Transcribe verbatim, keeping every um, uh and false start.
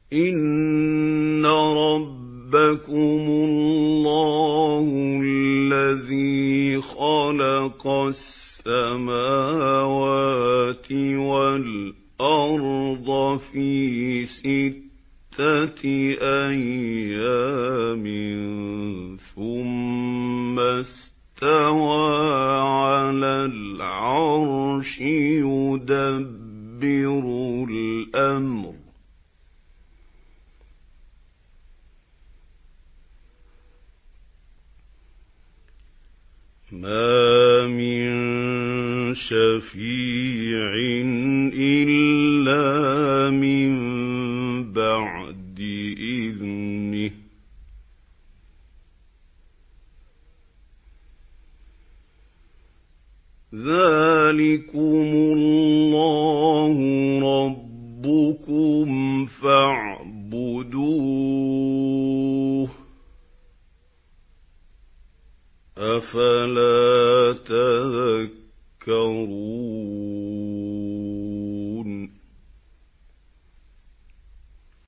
إِنَّ رَبَّكُمُ اللَّهُ الَّذِي خَلَقَ السَّمَاوَاتِ وَالْأَرْضَ فِي سِتَّةِ أَيَّامٍ ثُمَّ اسْتَوَىٰ عَلَى الْعَرْشِ يُدَبِّرُ الْأَمْرَ ۖ مَا مِن شَفِيعٍ إِلَّا مِن بَعْدِ إِذْنِهِ ۚ ذَٰلِكُمُ اللَّهُ رَبُّكُمْ فَاعْبُدُوهُ ۚ أَفَلَا تَذَكَّرُونَ